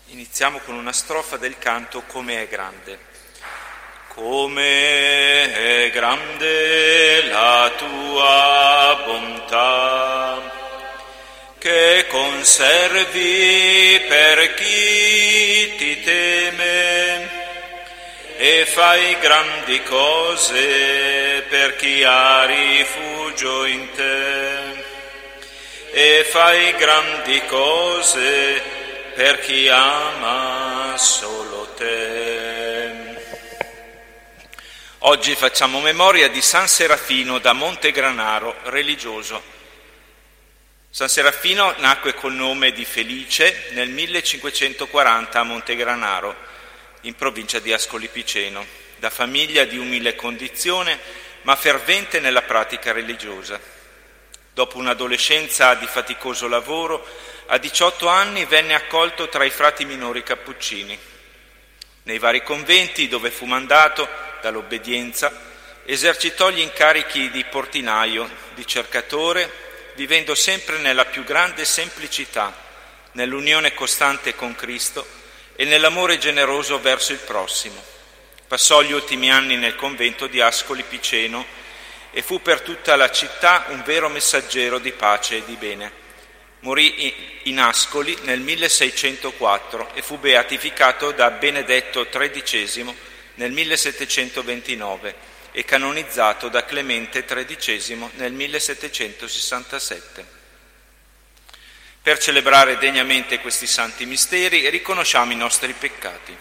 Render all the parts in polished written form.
Iniziamo con una strofa del canto Come è grande. Come è grande la tua bontà, che conservi per chi ti teme e fai grandi cose per chi ha rifugio in te. E fai grandi cose per chi ama solo te. Oggi facciamo memoria di San Serafino da Montegranaro, religioso. San Serafino nacque col nome di Felice nel 1540 a Montegranaro, in provincia di Ascoli Piceno, da famiglia di umile condizione ma fervente nella pratica religiosa. Dopo un'adolescenza di faticoso lavoro, a 18 anni venne accolto tra i frati minori cappuccini. Nei vari conventi dove fu mandato dall'obbedienza, esercitò gli incarichi di portinaio, di cercatore, vivendo sempre nella più grande semplicità, nell'unione costante con Cristo e nell'amore generoso verso il prossimo. Passò gli ultimi anni nel convento di Ascoli Piceno e fu per tutta la città un vero messaggero di pace e di bene. Morì in Ascoli nel 1604 e fu beatificato da Benedetto XIII nel 1729 e canonizzato da Clemente XIII nel 1767. Per celebrare degnamente questi santi misteri riconosciamo i nostri peccati.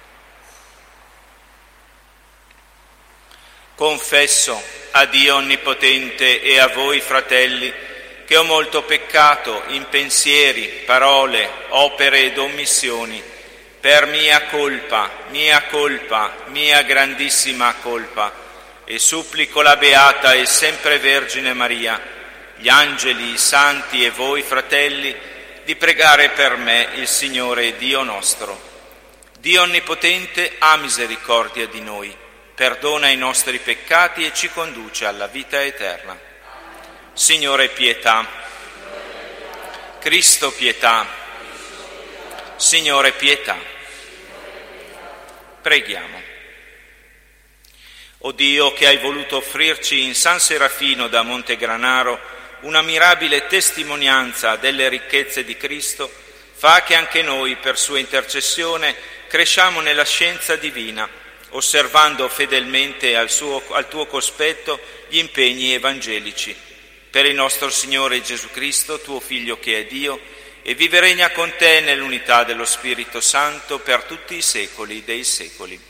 Confesso a Dio Onnipotente e a voi, fratelli, che ho molto peccato in pensieri, parole, opere ed omissioni, per mia colpa, mia grandissima colpa, e supplico la Beata e sempre Vergine Maria, gli angeli, i santi e voi, fratelli, di pregare per me il Signore Dio nostro. Dio Onnipotente ha misericordia di noi, perdona i nostri peccati e ci conduce alla vita eterna. Signore, pietà. Cristo, pietà. Signore, pietà. Preghiamo. O Dio, che hai voluto offrirci in San Serafino da Montegranaro una mirabile testimonianza delle ricchezze di Cristo, fa che anche noi, per sua intercessione, cresciamo nella scienza divina, osservando fedelmente al tuo cospetto gli impegni evangelici. Per il nostro Signore Gesù Cristo, tuo Figlio che è Dio, e vive e regna con te nell'unità dello Spirito Santo per tutti i secoli dei secoli.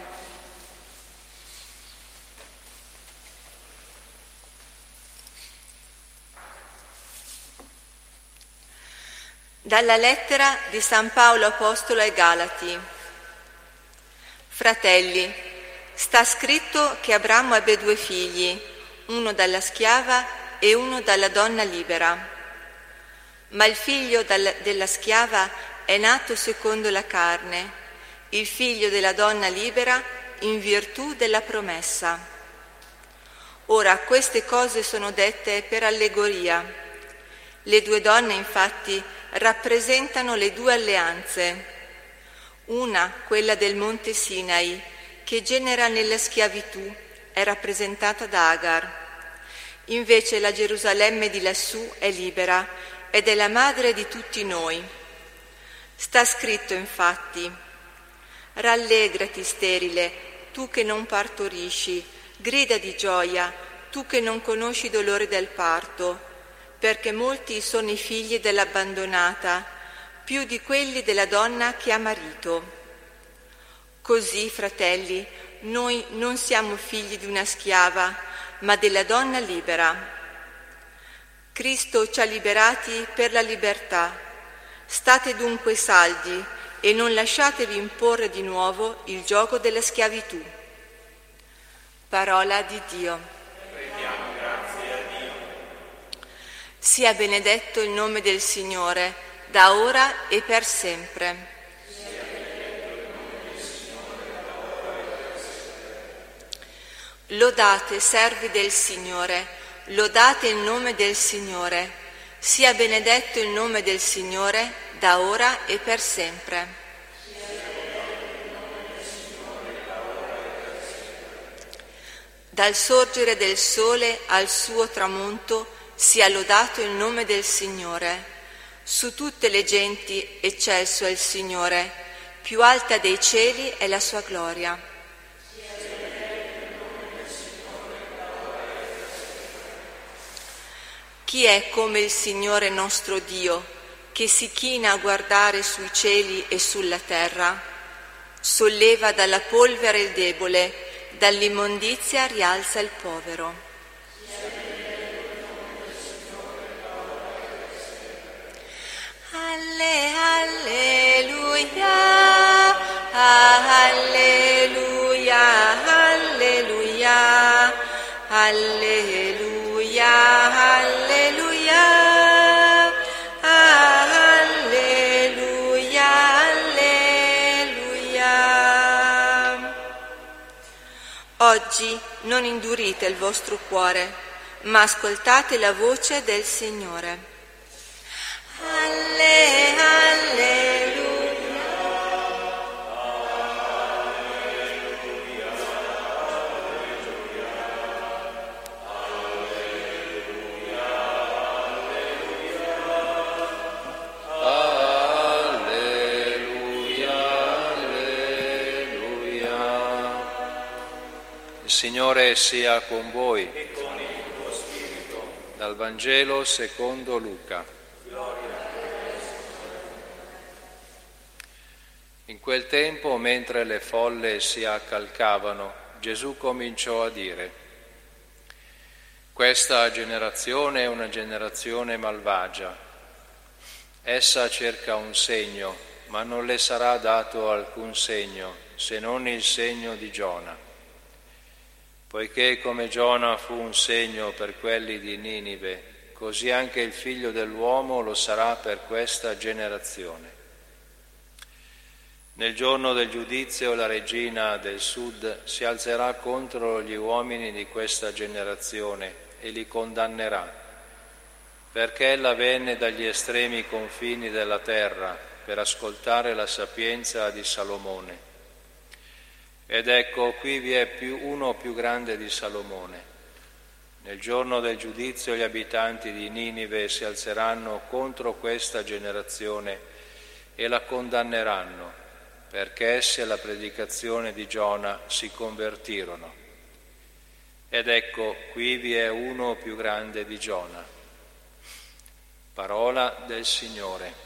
Dalla lettera di San Paolo Apostolo ai Galati. Fratelli, sta scritto che Abramo ebbe 2 figli, uno dalla schiava e uno dalla donna libera. Ma il figlio della schiava è nato secondo la carne, il figlio della donna libera in virtù della promessa. Ora queste cose sono dette per allegoria. Le 2 donne infatti rappresentano le 2 alleanze. Una, quella del monte Sinai, che genera nella schiavitù, è rappresentata da Agar. Invece la Gerusalemme di lassù è libera ed è la madre di tutti noi. Sta scritto infatti: rallegrati sterile, tu che non partorisci, grida di gioia, tu che non conosci dolore del parto, perché molti sono i figli dell'abbandonata, più di quelli della donna che ha marito. Così, fratelli, noi non siamo figli di una schiava, ma della donna libera. Cristo ci ha liberati per la libertà. State dunque saldi e non lasciatevi imporre di nuovo il giogo della schiavitù. Parola di Dio. Sia benedetto il nome del Signore, da ora e per sempre. Lodate, servi del Signore, lodate il nome del Signore. Sia benedetto il nome del Signore, da ora e per sempre. Dal sorgere del sole al suo tramonto sia lodato il nome del Signore. Su tutte le genti eccelso è il Signore, più alta dei cieli è la sua gloria. Chi è come il Signore nostro Dio, che si china a guardare sui cieli e sulla terra? Solleva dalla polvere il debole, dall'immondizia rialza il povero. Alleluia, alleluia, alleluia, alleluia, alleluia, alleluia, alleluia. Oggi non indurite il vostro cuore, ma ascoltate la voce del Signore. Il Signore sia con voi. E con il tuo spirito. Dal Vangelo secondo Luca. In quel tempo, mentre le folle si accalcavano, Gesù cominciò a dire: questa generazione è una generazione malvagia. Essa cerca un segno, ma non le sarà dato alcun segno, se non il segno di Giona. Poiché come Giona fu un segno per quelli di Ninive, così anche il Figlio dell'uomo lo sarà per questa generazione. Nel giorno del giudizio la regina del sud si alzerà contro gli uomini di questa generazione e li condannerà, perché ella venne dagli estremi confini della terra per ascoltare la sapienza di Salomone. Ed ecco, qui vi è uno più grande di Salomone. Nel giorno del giudizio gli abitanti di Ninive si alzeranno contro questa generazione e la condanneranno, perché essi alla predicazione di Giona si convertirono. Ed ecco, qui vi è uno più grande di Giona. Parola del Signore.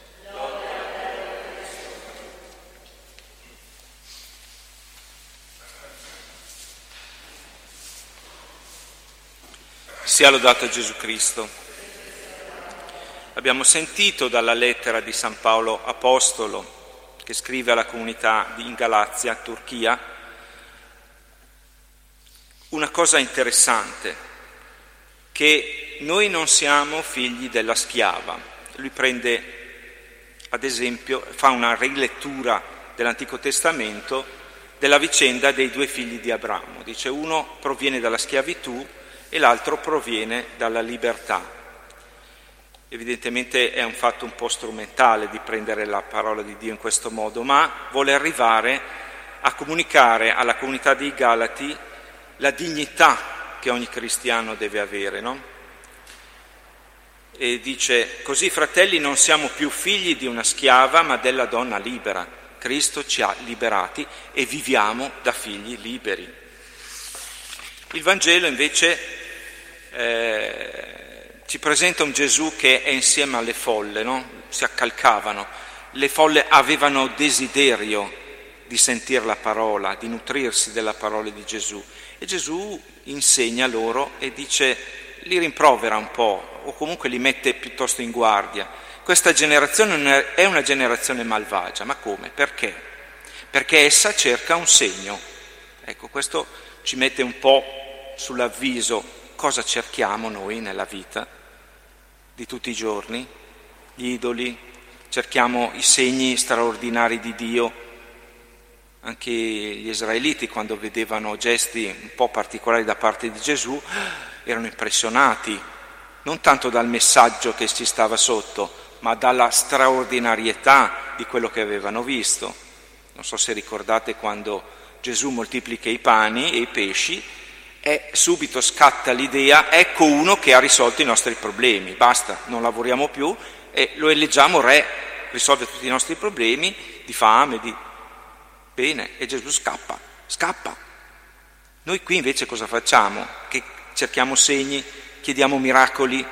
Sia lodato Gesù Cristo. Abbiamo sentito dalla lettera di San Paolo Apostolo, che scrive alla comunità in Galazia, Turchia, una cosa interessante, che noi non siamo figli della schiava. Lui prende, ad esempio, fa una rilettura dell'Antico Testamento della vicenda dei due figli di Abramo. Dice: uno proviene dalla schiavitù e l'altro proviene dalla libertà. Evidentemente è un fatto un po' strumentale di prendere la parola di Dio in questo modo, ma vuole arrivare a comunicare alla comunità dei Galati la dignità che ogni cristiano deve avere, no? E dice: così, fratelli, non siamo più figli di una schiava, ma della donna libera. Cristo ci ha liberati e viviamo da figli liberi. Il Vangelo invece ci presenta un Gesù che è insieme alle folle, no? Si accalcavano. Le folle avevano desiderio di sentire la parola, di nutrirsi della parola di Gesù. E Gesù insegna loro e dice, li rimprovera un po', o comunque li mette piuttosto in guardia. Questa generazione è una generazione malvagia. Ma come? Perché? Perché essa cerca un segno. Ecco, questo ci mette un po' sull'avviso. Cosa cerchiamo noi nella vita di tutti i giorni? Gli idoli, cerchiamo i segni straordinari di Dio. Anche gli israeliti, quando vedevano gesti un po' particolari da parte di Gesù, erano impressionati, non tanto dal messaggio che ci stava sotto, ma dalla straordinarietà di quello che avevano visto. Non so se ricordate quando Gesù moltiplica i pani e i pesci, e subito scatta l'idea: ecco uno che ha risolto i nostri problemi, basta, non lavoriamo più e lo eleggiamo re, risolve tutti i nostri problemi di fame, di... Bene, e Gesù scappa. Noi qui invece cosa facciamo? Che cerchiamo segni, chiediamo miracoli,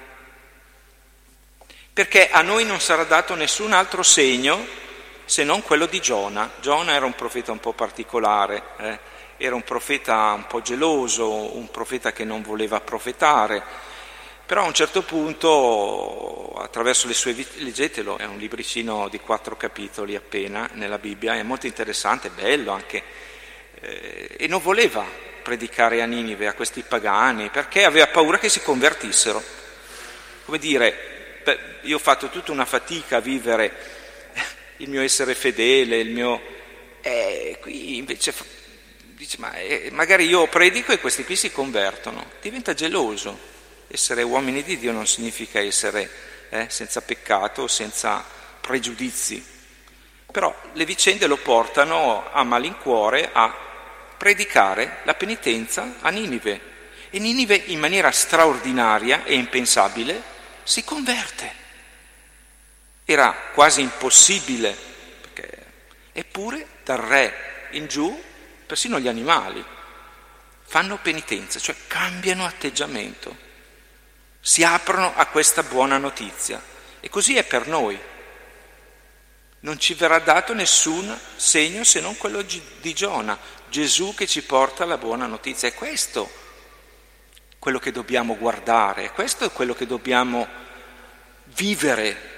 perché a noi non sarà dato nessun altro segno se non quello di Giona. Giona era un profeta un po' particolare, era un profeta un po' geloso, un profeta che non voleva profetare, però a un certo punto, attraverso le sue leggetelo, è un libricino di 4 capitoli appena nella Bibbia, è molto interessante, bello anche, e non voleva predicare a Ninive, a questi pagani, perché aveva paura che si convertissero. Come dire, io ho fatto tutta una fatica a vivere il mio essere fedele, il mio... qui invece dice, ma magari io predico e questi qui si convertono. Diventa geloso. Essere uomini di Dio non significa essere senza peccato, senza pregiudizi. Però le vicende lo portano a malincuore a predicare la penitenza a Ninive. E Ninive, in maniera straordinaria e impensabile, si converte. Era quasi impossibile, perché... eppure dal re in giù persino gli animali fanno penitenza, cioè cambiano atteggiamento, si aprono a questa buona notizia. E così è per noi. Non ci verrà dato nessun segno se non quello di Giona, Gesù che ci porta la buona notizia. È questo quello che dobbiamo guardare, è questo quello che dobbiamo vivere.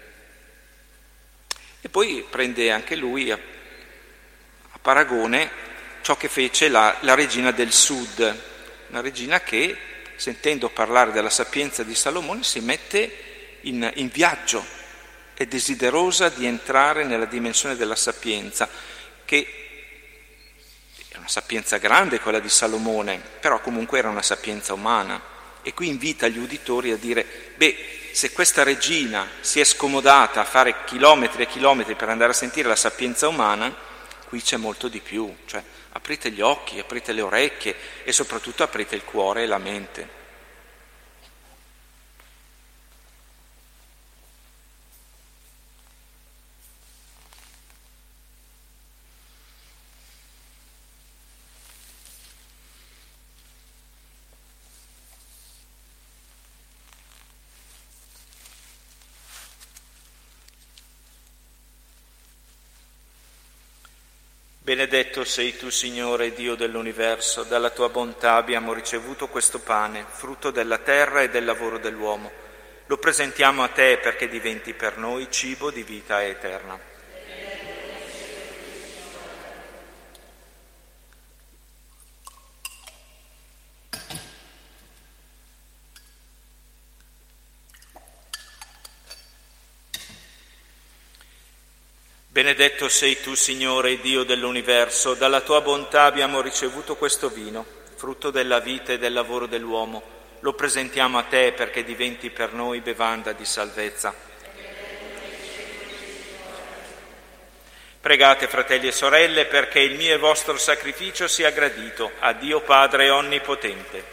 E poi prende anche lui a paragone ciò che fece la regina del sud, una regina che, sentendo parlare della sapienza di Salomone, si mette in viaggio, è desiderosa di entrare nella dimensione della sapienza, che è una sapienza grande quella di Salomone, però comunque era una sapienza umana. E qui invita gli uditori a dire: se questa regina si è scomodata a fare chilometri e chilometri per andare a sentire la sapienza umana, qui c'è molto di più, cioè aprite gli occhi, aprite le orecchie e soprattutto aprite il cuore e la mente. Benedetto sei tu, Signore, Dio dell'universo, dalla tua bontà abbiamo ricevuto questo pane, frutto della terra e del lavoro dell'uomo. Lo presentiamo a te perché diventi per noi cibo di vita eterna. Benedetto sei tu, Signore, Dio dell'universo, dalla tua bontà abbiamo ricevuto questo vino, frutto della vita e del lavoro dell'uomo. Lo presentiamo a te perché diventi per noi bevanda di salvezza. Pregate, fratelli e sorelle, perché il mio e vostro sacrificio sia gradito a Dio Padre Onnipotente.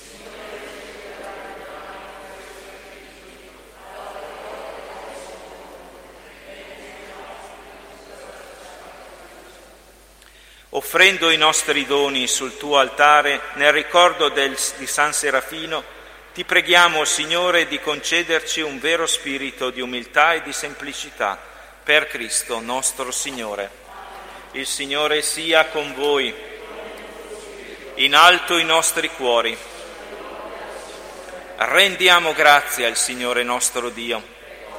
Offrendo i nostri doni sul tuo altare, nel ricordo di San Serafino, ti preghiamo, Signore, di concederci un vero spirito di umiltà e di semplicità per Cristo nostro Signore. Il Signore sia con voi. In alto i nostri cuori. Rendiamo grazie al Signore nostro Dio.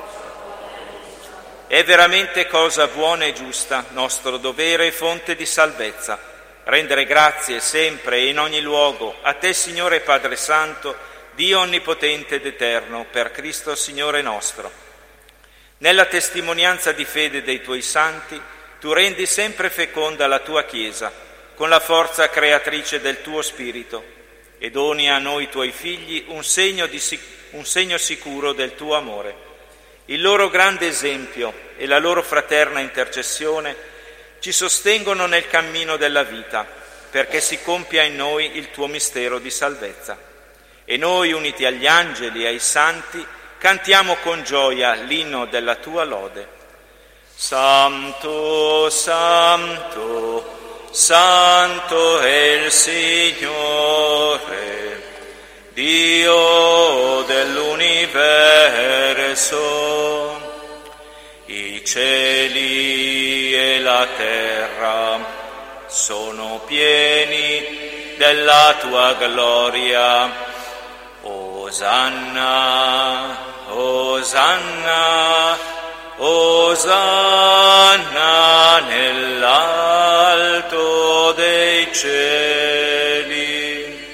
È veramente cosa buona e giusta, nostro dovere e fonte di salvezza, rendere grazie sempre e in ogni luogo a te, Signore Padre Santo, Dio onnipotente ed eterno, per Cristo Signore nostro. Nella testimonianza di fede dei tuoi santi, tu rendi sempre feconda la tua Chiesa, con la forza creatrice del tuo Spirito, e doni a noi tuoi figli un segno sicuro del tuo amore. Il loro grande esempio e la loro fraterna intercessione ci sostengono nel cammino della vita, perché si compia in noi il tuo mistero di salvezza. E noi, uniti agli angeli e ai santi, cantiamo con gioia l'inno della tua lode. Santo, Santo, Santo è il Signore, Dio dell'universo. I cieli e la terra sono pieni della tua gloria. Osanna, Osanna, Osanna nell'alto dei cieli.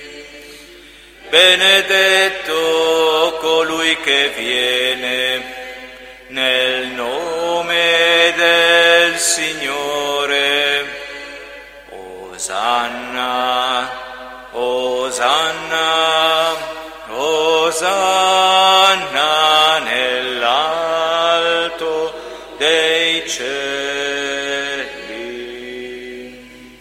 Benedetto colui che viene nel nome del Signore. Osanna, Osanna, Osanna nell'alto dei cieli.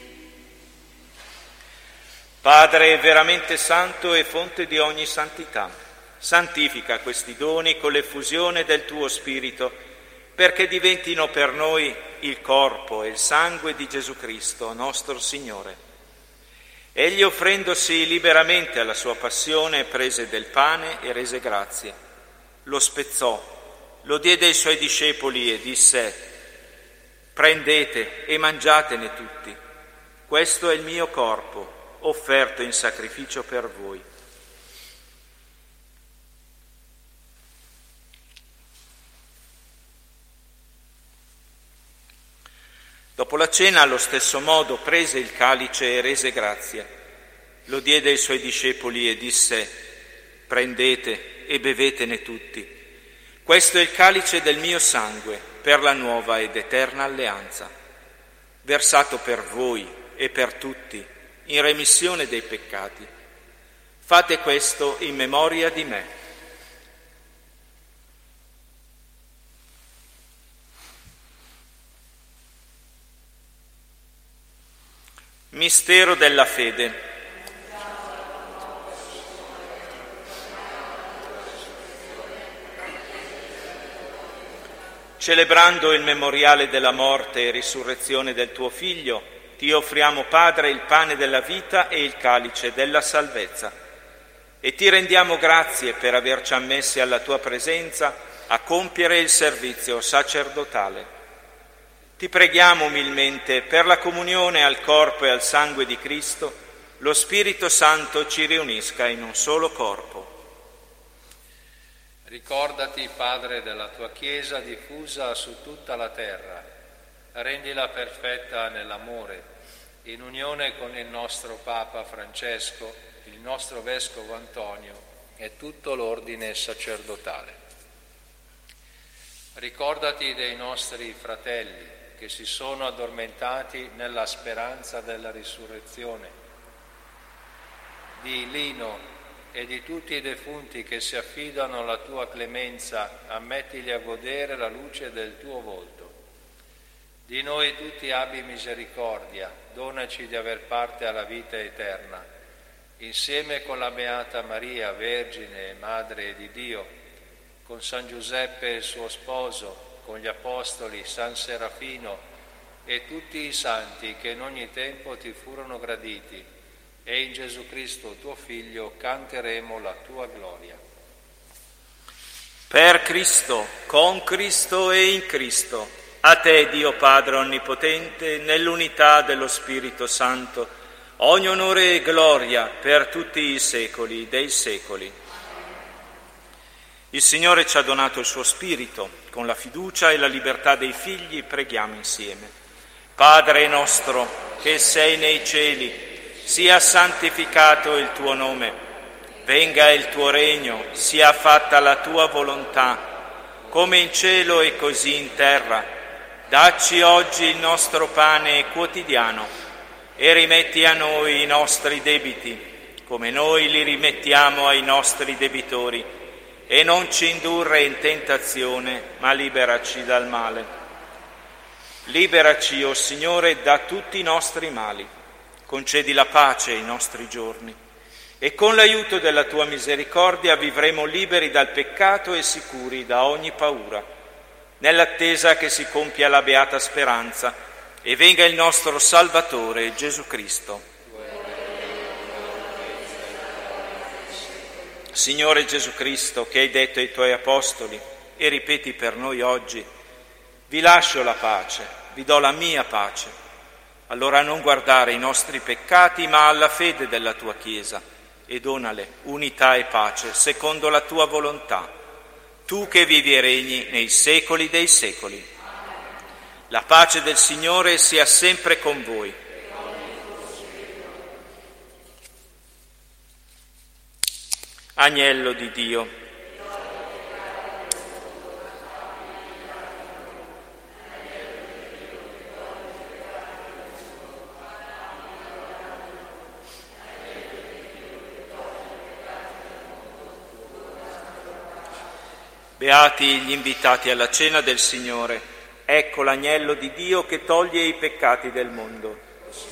Padre veramente santo e fonte di ogni santità, santifica questi doni con l'effusione del tuo Spirito, perché diventino per noi il corpo e il sangue di Gesù Cristo, nostro Signore. Egli, offrendosi liberamente alla sua passione, prese del pane e rese grazie. Lo spezzò, lo diede ai suoi discepoli e disse: prendete e mangiatene tutti. Questo è il mio corpo, offerto in sacrificio per voi. Dopo la cena, allo stesso modo, prese il calice e rese grazie. Lo diede ai suoi discepoli e disse: prendete e bevetene tutti. Questo è il calice del mio sangue, per la nuova ed eterna alleanza, versato per voi e per tutti, in remissione dei peccati. Fate questo in memoria di me. Mistero della fede. Celebrando il memoriale della morte e risurrezione del tuo Figlio, ti offriamo, Padre, il pane della vita e il calice della salvezza. E ti rendiamo grazie per averci ammessi alla tua presenza a compiere il servizio sacerdotale. Ti preghiamo umilmente per la comunione al corpo e al sangue di Cristo, lo Spirito Santo ci riunisca in un solo corpo. Ricordati, Padre, della tua Chiesa diffusa su tutta la terra, rendila perfetta nell'amore, in unione con il nostro Papa Francesco, il nostro Vescovo Antonio e tutto l'ordine sacerdotale. Ricordati dei nostri fratelli che si sono addormentati nella speranza della risurrezione, di Lino e di tutti i defunti che si affidano alla tua clemenza, ammettili a godere la luce del tuo volto. Di noi tutti abbi misericordia, donaci di aver parte alla vita eterna, insieme con la Beata Maria, Vergine e Madre di Dio, con San Giuseppe il suo sposo, con gli Apostoli, San Serafino e tutti i santi che in ogni tempo ti furono graditi, e in Gesù Cristo tuo Figlio canteremo la tua gloria. Per Cristo, con Cristo e in Cristo, a te, Dio Padre Onnipotente, nell'unità dello Spirito Santo, ogni onore e gloria per tutti i secoli dei secoli. Il Signore ci ha donato il suo Spirito, con la fiducia e la libertà dei figli preghiamo insieme. Padre nostro, che sei nei cieli, sia santificato il tuo nome, venga il tuo regno, sia fatta la tua volontà, come in cielo e così in terra. Dacci oggi il nostro pane quotidiano e rimetti a noi i nostri debiti, come noi li rimettiamo ai nostri debitori. e non ci indurre in tentazione, ma liberaci dal male. Liberaci, o Signore, da tutti i nostri mali. Concedi la pace ai nostri giorni e con l'aiuto della tua misericordia vivremo liberi dal peccato e sicuri da ogni paura, nell'attesa che si compia la beata speranza e venga il nostro Salvatore Gesù Cristo. Signore Gesù Cristo, che hai detto ai tuoi apostoli e ripeti per noi oggi: vi lascio la pace, vi do la mia pace. Allora non guardare i nostri peccati, ma alla fede della tua Chiesa e donale unità e pace secondo la tua volontà, tu che vivi e regni nei secoli dei secoli. La pace del Signore sia sempre con voi. Agnello di Dio, beati gli invitati alla cena del Signore. Ecco l'agnello di Dio che toglie i peccati del mondo.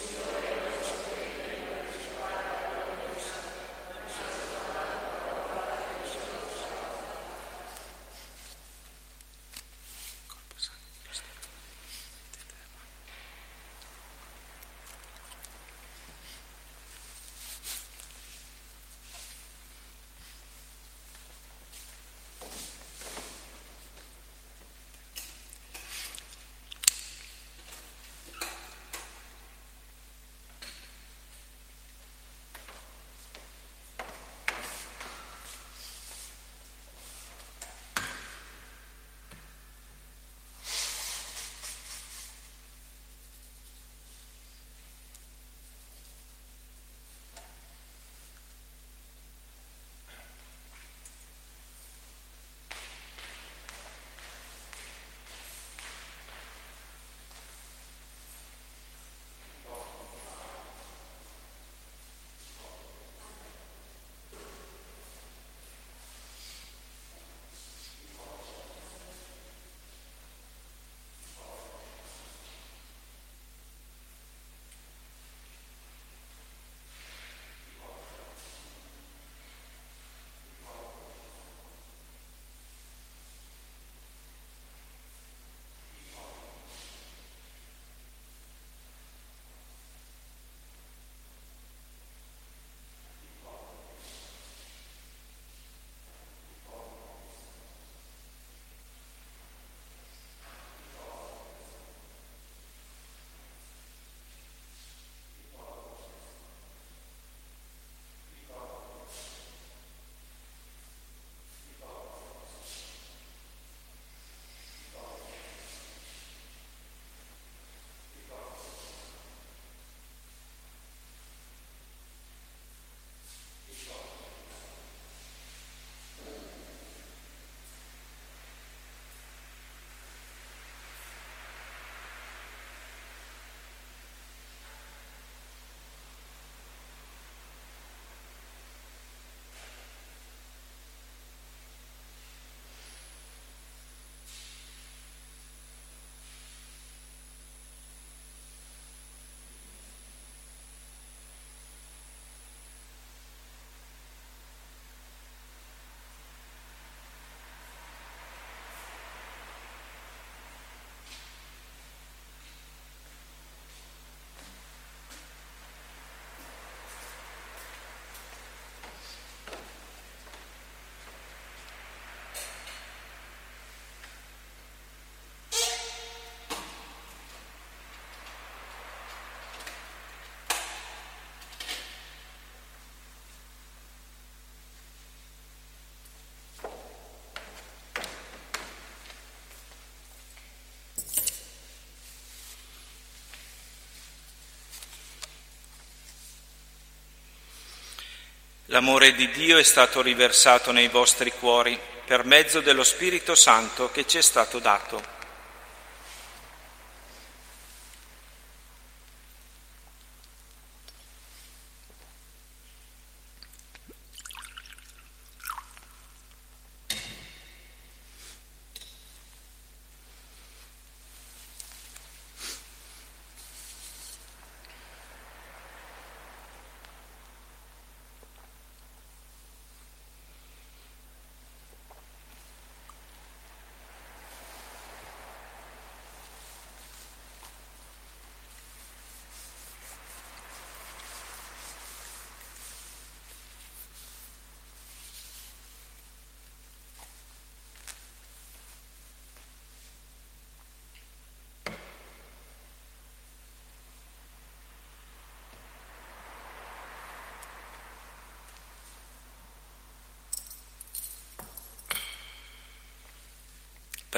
L'amore di Dio è stato riversato nei vostri cuori per mezzo dello Spirito Santo che ci è stato dato.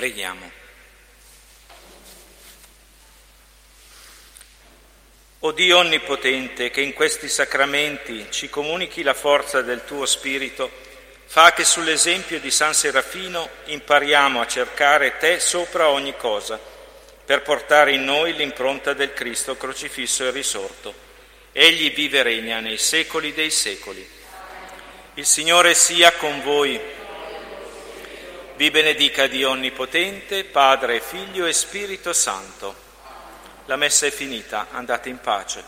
Preghiamo. O Dio Onnipotente, che in questi sacramenti ci comunichi la forza del tuo Spirito, fa che sull'esempio di San Serafino impariamo a cercare te sopra ogni cosa, per portare in noi l'impronta del Cristo crocifisso e risorto. Egli vive e regna nei secoli dei secoli. Il Signore sia con voi. Vi benedica Dio Onnipotente, Padre, Figlio e Spirito Santo. La messa è finita, andate in pace.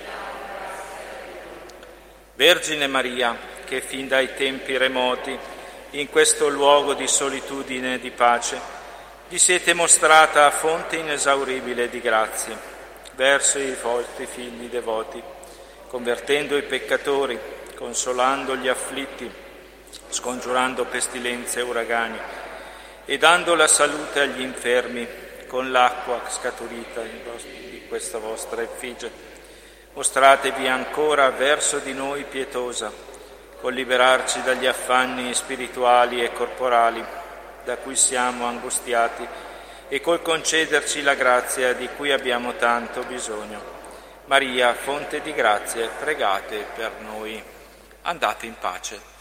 Vergine Maria, che fin dai tempi remoti, in questo luogo di solitudine e di pace, vi siete mostrata fonte inesauribile di grazie verso i vostri figli devoti, convertendo i peccatori, consolando gli afflitti, scongiurando pestilenze e uragani e dando la salute agli infermi, con l'acqua scaturita di questa vostra effigie. Mostratevi ancora verso di noi pietosa, col liberarci dagli affanni spirituali e corporali da cui siamo angustiati e col concederci la grazia di cui abbiamo tanto bisogno. Maria, fonte di grazie, pregate per noi. Andate in pace.